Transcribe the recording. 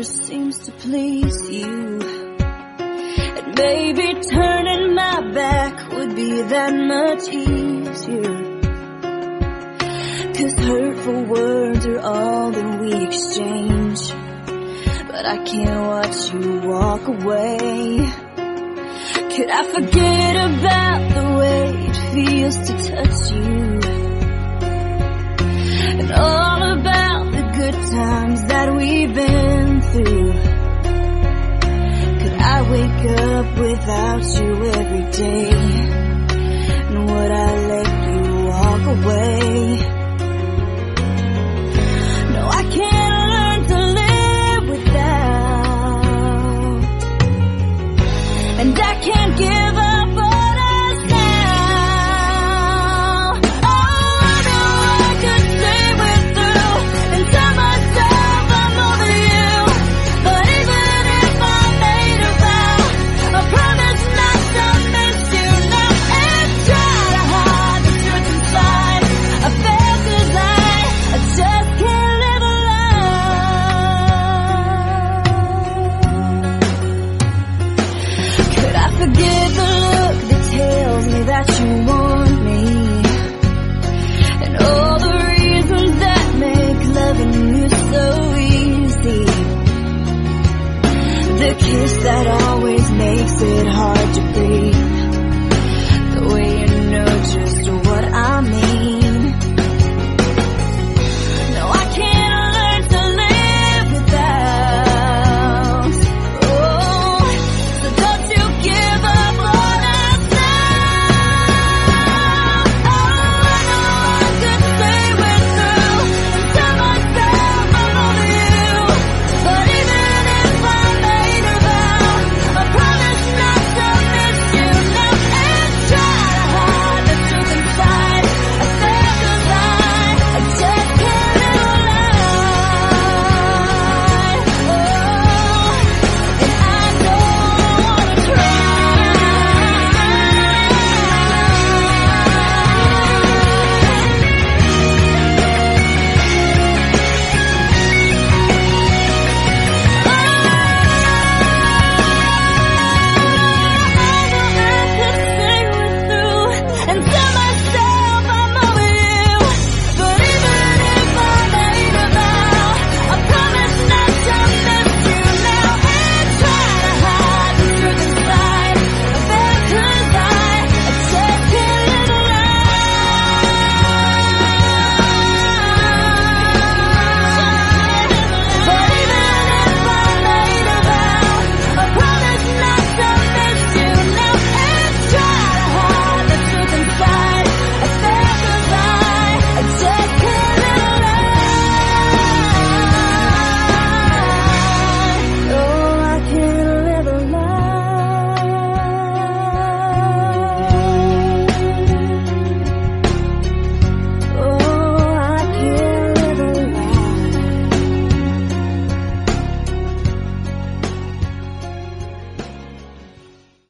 just seems to please you. And maybe turning my back would be that much easier. 'Cause hurtful words are all that we exchange, but I can't watch you walk away. Could I forget about the way it feels to touch you, and all about the good times that we've been through? Could I wake up without you every day, and would I let you walk away? No, I can't learn to live without, and I can't give up on us now. Oh, I know I could stay with through and tell myself I'm over you, but even if I made a vow, I promise not to miss you. Now and try to hide the truth inside. I failed 'cause I just can't live alone. Could I forget the look that tells me that you want me, and all the reasons that make loving you so easy? The kiss that always makes it hard to breathe.